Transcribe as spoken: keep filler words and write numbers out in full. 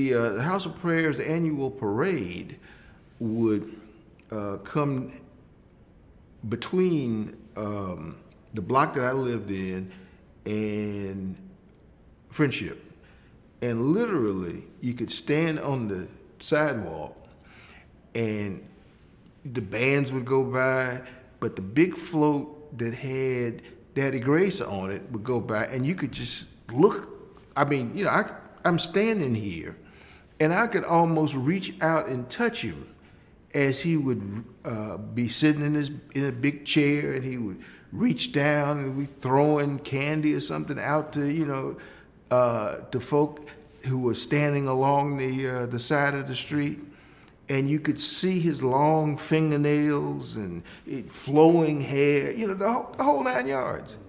the, uh, the House of Prayers, the annual parade, would uh, come between um, the block that I lived in and Friendship. And literally, you could stand on the sidewalk and the bands would go by, but the big float that had Daddy Grace on it would go by, and you could just look. I mean, you know, I, I'm standing here, and I could almost reach out and touch him as he would uh, be sitting in his in a big chair, and he would reach down and we throwing candy or something out to you know uh, to folk who were standing along the uh, the side of the street. And you could see his long fingernails and it, flowing hair, you know, the whole, the whole nine yards.